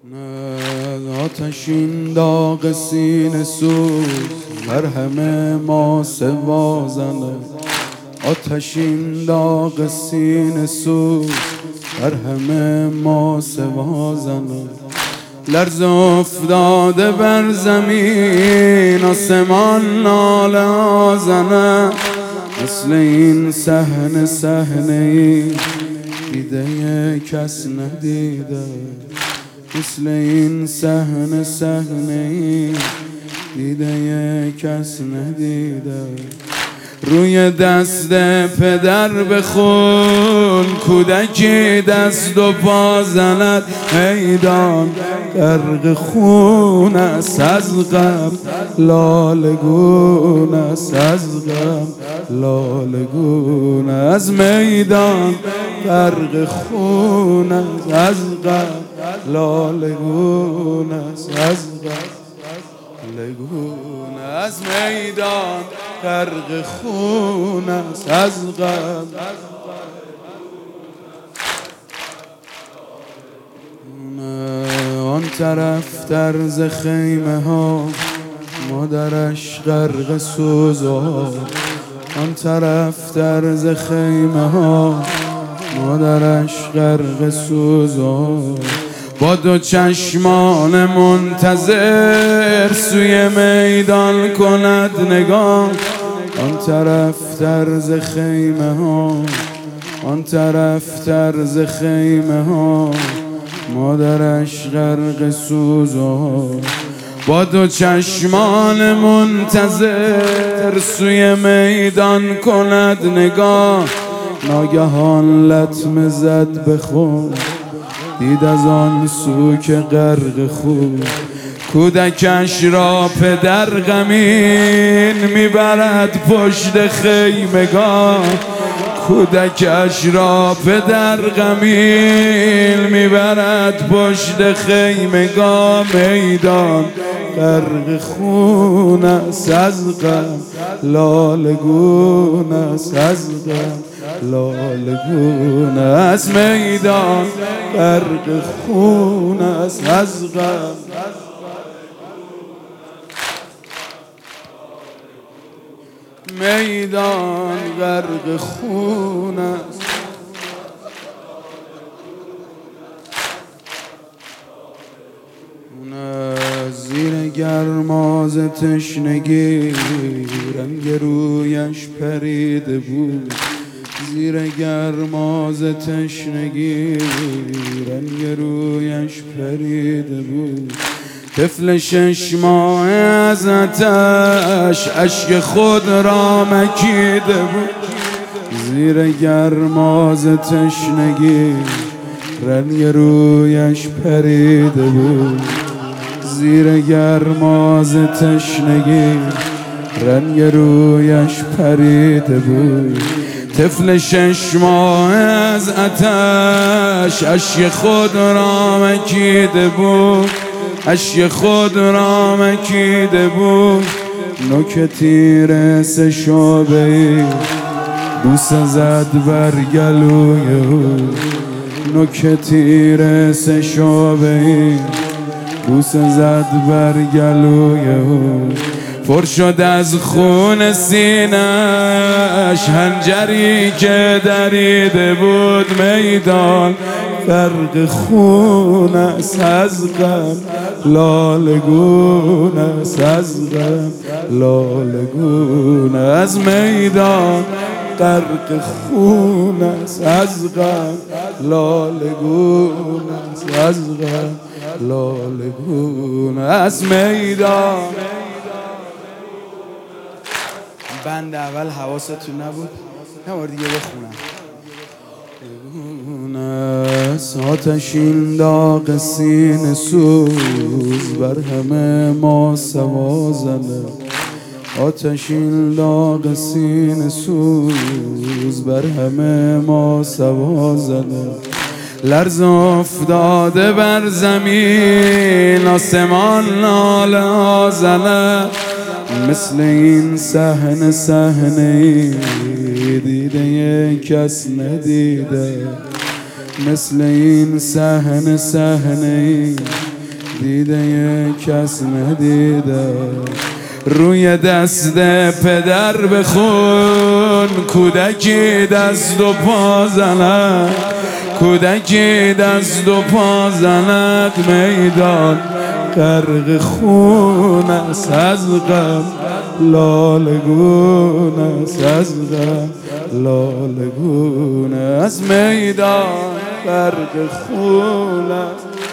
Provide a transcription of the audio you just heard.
آتشین داغ سینه سوز بر همه ما سوا زنه. آتشین داغ سینه سوز بر همه ما سوا زنه. لرز افتاده بر زمین آسمان ناله زنه. مثل این صحنه ای دیده کس ندیده. مثل این صحنه ای دیده کس ندیده. روی دست پدر بخون کودکی دست و پا زند. میدان غرق خون است از غم لاله گون است. از غم لاله گون از میدان غرق خون است. از غم لاله گون است. از لگون از میدان غرق خون است. از غم آن طرف طرز خیمه ها مادرش غرق سوز. آن طرف طرز خیمه ها مادرش غرق سوز. با دو چشمان منتظر سوی میدان کند نگاه. آن طرف طرز خیمه ها آن طرف طرز خیمه ها مادرش غرق سوز. با دو چشمان منتظر سوی میدان کند نگاه. ناگهان لطمه زد به خون دید از آن سو که غرق خون. کودکش را پدر غمین میبرد پشت خیمگاه. کودکش را پدر غمین میبرد پشت خیمگاه. میدان غرق خون است. از غم لاله گون است. از غم لاله گون است. میدان غرق خون است. از غم میدان غرق خون است. زیر گرماز تشنگی رنگ رویش پریده بود. زیر گرماز تشنگی رنگ رویش پریده بود. طفل 6 ماه از آتش اشک خود را مکیده بود. زیر گرماز تشنگی رنگ رویش پریده بود. زیر گرماز تشنگی رنگ رویش پریده بود. طفل 6 ماه از آتش اشک خود را مکیده بود. اشک خود را مکیده بود. نوک تیر 3 شعبه‌ای بوسه زد بر گلوی او. نوک تیر 3 شعبه‌ای بوسه زد بر گلوی او. پر شد از خون سینه‌اش خنجری که دریده بود. میدان غرق خون است. از غم لاله گون است. از غم لاله گون از میدان غرق خون است. از غم لاله گون است. از غم لاله گون از میدان. بند اول حواستون نبود یه بار دیگه بخونم. آتشین داغ سینه سوز بر همه ما سوا زنه. آتشین داغ سینه سوز بر همه ما سوا زنه. لرز افتاده بر زمین آسمان ناله زنه. مثل این صحنه ای دیده کس ندیده. مثل این صحنه ای دیده یک کس ندیده. روی دست پدر بخون، کودکی دست و پا زند، کودکی دست و پا زند. میدان غرق خون است از غم، لالگون است از غم، لالگون است. میدان غرق خون است